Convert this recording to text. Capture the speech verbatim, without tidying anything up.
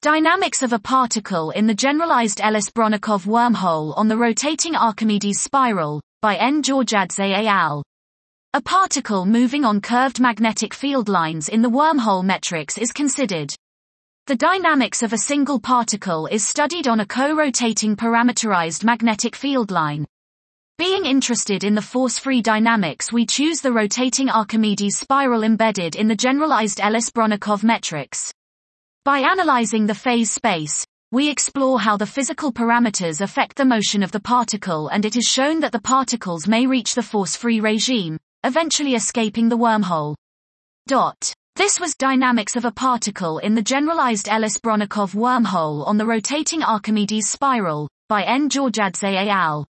Dynamics of a particle in the generalized Ellis-Bronikov wormhole on the rotating Archimedes spiral, by N. Georgiadze et al. A particle moving on curved magnetic field lines in the wormhole matrix is considered. The dynamics of a single particle is studied on a co-rotating parameterized magnetic field line. Being interested in the force-free dynamics, we choose the rotating Archimedes spiral embedded in the generalized Ellis-Bronikov matrix. By analyzing the phase space, we explore how the physical parameters affect the motion of the particle, and it is shown that the particles may reach the force-free regime, eventually escaping the wormhole. Dot. This was Dynamics of a Particle in the Generalized Ellis-Bronikov Wormhole on the Rotating Archimedes Spiral, by N. Georgiadze et al.